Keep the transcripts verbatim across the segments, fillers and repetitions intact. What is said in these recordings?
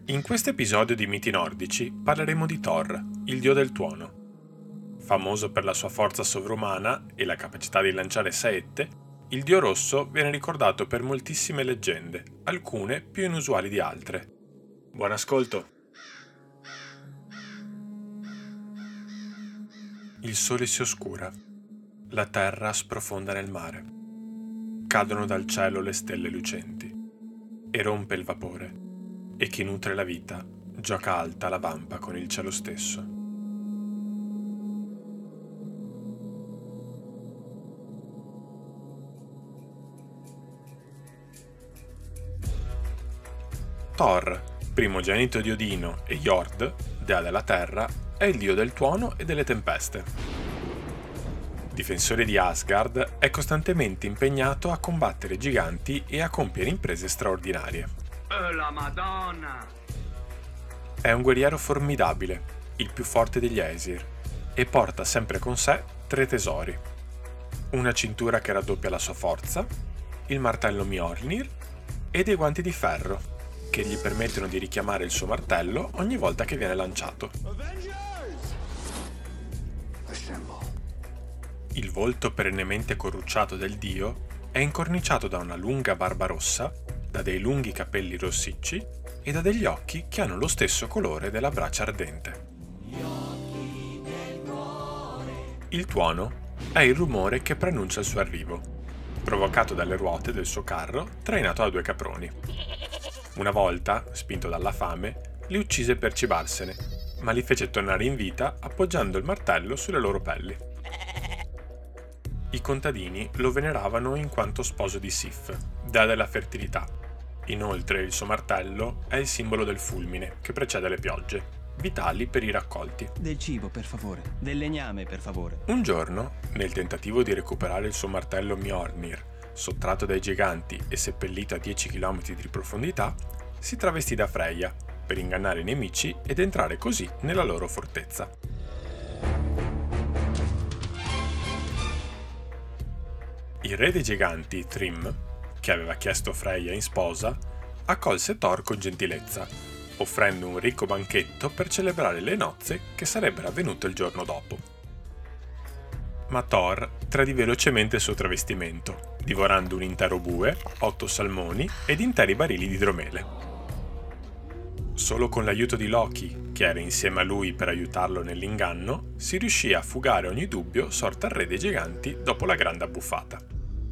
In questo episodio di Miti Nordici parleremo di Thor, il dio del tuono. Famoso per la sua forza sovrumana e la capacità di lanciare saette, il dio rosso viene ricordato per moltissime leggende, alcune più inusuali di altre. Buon ascolto! Il sole si oscura, la terra sprofonda nel mare. Cadono dal cielo le stelle lucenti e rompe il vapore, e chi nutre la vita gioca alta la vampa con il cielo stesso. Thor, primogenito di Odino e Jord, dea della terra, è il dio del tuono e delle tempeste. Difensore di Asgard, è costantemente impegnato a combattere giganti e a compiere imprese straordinarie. La Madonna! È un guerriero formidabile, il più forte degli Aesir, e porta sempre con sé tre tesori. Una cintura che raddoppia la sua forza, il martello Mjolnir e dei guanti di ferro, che gli permettono di richiamare il suo martello ogni volta che viene lanciato. Il volto perennemente corrucciato del dio è incorniciato da una lunga barba rossa, da dei lunghi capelli rossicci e da degli occhi che hanno lo stesso colore della brace ardente. Il tuono è il rumore che preannuncia il suo arrivo, provocato dalle ruote del suo carro trainato da due caproni. Una volta, spinto dalla fame, li uccise per cibarsene, ma li fece tornare in vita appoggiando il martello sulle loro pelli. I contadini lo veneravano in quanto sposo di Sif, dea della fertilità. Inoltre il suo martello è il simbolo del fulmine che precede le piogge, vitali per i raccolti. Del cibo, per favore. Del legname, per favore. Un giorno, nel tentativo di recuperare il suo martello Mjolnir, sottratto dai giganti e seppellito a dieci chilometri di profondità, si travestì da Freya per ingannare i nemici ed entrare così nella loro fortezza. Il re dei giganti, Thrym, che aveva chiesto Freya in sposa, accolse Thor con gentilezza, offrendo un ricco banchetto per celebrare le nozze che sarebbero avvenute il giorno dopo. Ma Thor tradì velocemente il suo travestimento, divorando un intero bue, otto salmoni ed interi barili di idromele. Solo con l'aiuto di Loki, che era insieme a lui per aiutarlo nell'inganno, si riuscì a fugare ogni dubbio sorto al re dei giganti dopo la grande abbuffata.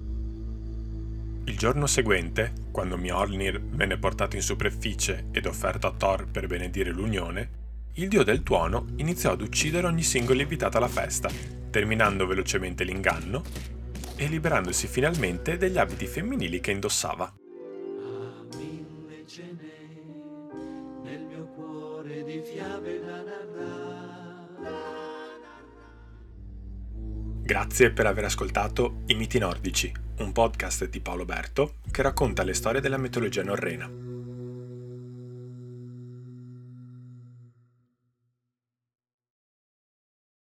Il giorno seguente, quando Mjolnir venne portato in superficie ed offerto a Thor per benedire l'unione, il dio del tuono iniziò ad uccidere ogni singolo invitato alla festa, terminando velocemente l'inganno e liberandosi finalmente degli abiti femminili che indossava. Nel mio cuore di fiabe da Grazie per aver ascoltato I Miti Nordici, un podcast di Paolo Berto che racconta le storie della mitologia norrena.